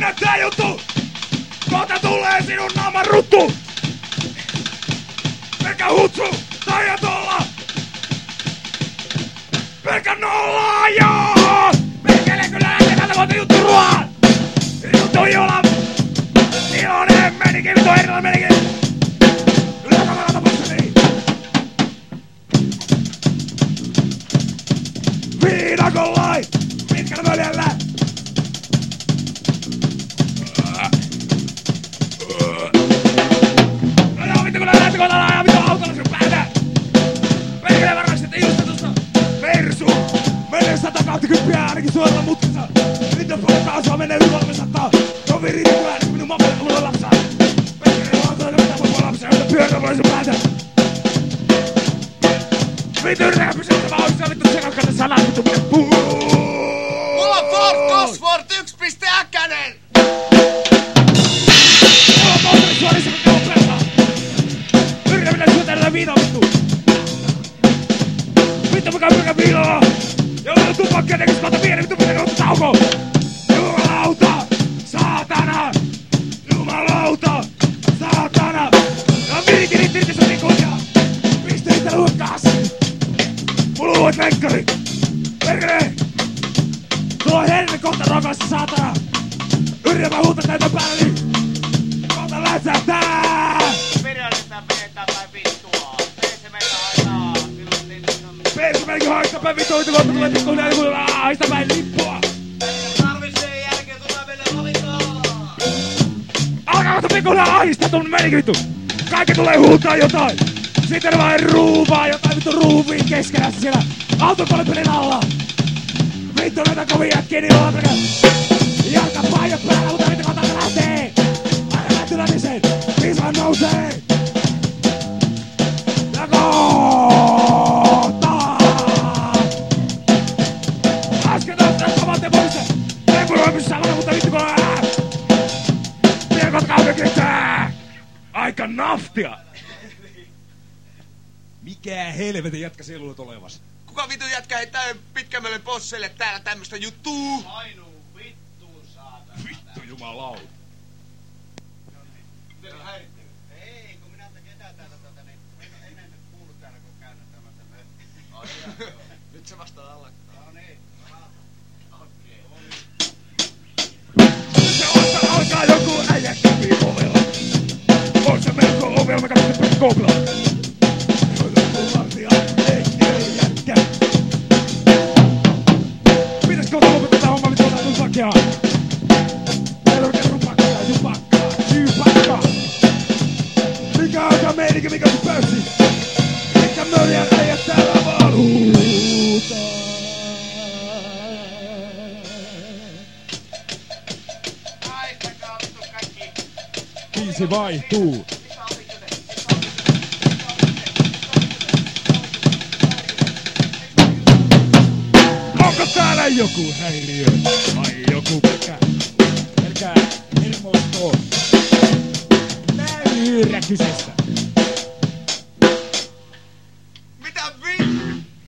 Mikä tää juttu? Kohta tulee sinun naaman ruttu! Pelkä hutsu! Tajat olla! Pelkä nollaa, joo! Perkele kyllä lähtee tältä vuotta juttu ruoan! Juttu juola! Iloinen menikin, vittu erilainen menikin! Ylä passani! Viidakollai! Pitkällä möljällä! No joo, vittu kun lähti kohdalla ja vittu autolla sinun päätä! Perkele varmasti, että justetusta! Versu! Menee 120 ainakin suoralla mutkassa! Vittu polkaa sua menee yli 300! Tovi riittää ainakin minun mammalle mulla lapsaa! Perkele autolla mitä mun lapsaa, mutta pyörä voi sun päätä! Vittu yritetään pysyä vauhdissa, vittu sekakkainen sanat, vittu mene puu! Mulla on Ford Cosworth 1.äkkänen! Mulla on moottori suorissa, kun käy pressa! Yritän mennä syötään viinaa, vittu! Vittu mikä pyrkä viinaa! Ja on tupakkia tekis kohta pieni, vittu pitää kohta tauko! Jumalauta! Saatana! Jumalauta! Saatana! Ja viriti sun ikuisia! Piste itse luokkaas! Mulla luot lenkkari! Perkele! Tuo on herne kohta rokassa, saatana! Yritä mä huutaa näitä päälle! Kohta lätsähtää! Periaatteessa pidetään päin vittua! Peese meitä haittaa! Perkele menikin haittaa päin vittua! Kohta tulee pikku näin kun haista päin lippua! Tarvitsee jälkeen tulee meille valitaan! Alkaa kohta pikku näin ahistaa tuon menikin vittu! Kaikki tulee huutaa jotain! Sitten vain ruuvaa jotain vittu ruuviin keskenässä siellä autokolipelin alla! Vittu näitä kovin jätkiä niin ollaan pelkä! Jalka painot päällä, mutta vittu kohta lähtee! Aina lähty lätiseen! Pisaan nousee! Ja kohta! Äsken tästä kovalteen poissa! Ei voi olla samana, mutta vittu kun Piekot kaudekittää! Aika naftia! Mikä helvetin jätkä siellä olet olevas? Kuka vittu jätkä heittää pitkämölle bosseille täällä tämmöstä juttuu? Ainu vittuun saatana. Vittu jumalauta. Miten on häirittynyt? Ei, kun minä ketään täältä ennen kuullut täällä kun käynyt tämmöstä Nyt se vasta alkaa. No niin. Okei. Se alkaa joku äijä käpi ovella. On se melko ovella, mä katsoin Googlaa. Pitäis kohta lopettaa tää homma, mitä otetaan sakeaa? Meillä on oikein jupakkaa. Mikä on tää meininki, mikä on sun pöyssi? Mikä möljän äijät täällä vaan huutaa? Haistakaa vittu kaikki. Biisi vaihtuu. Onko täällä joku häiriö?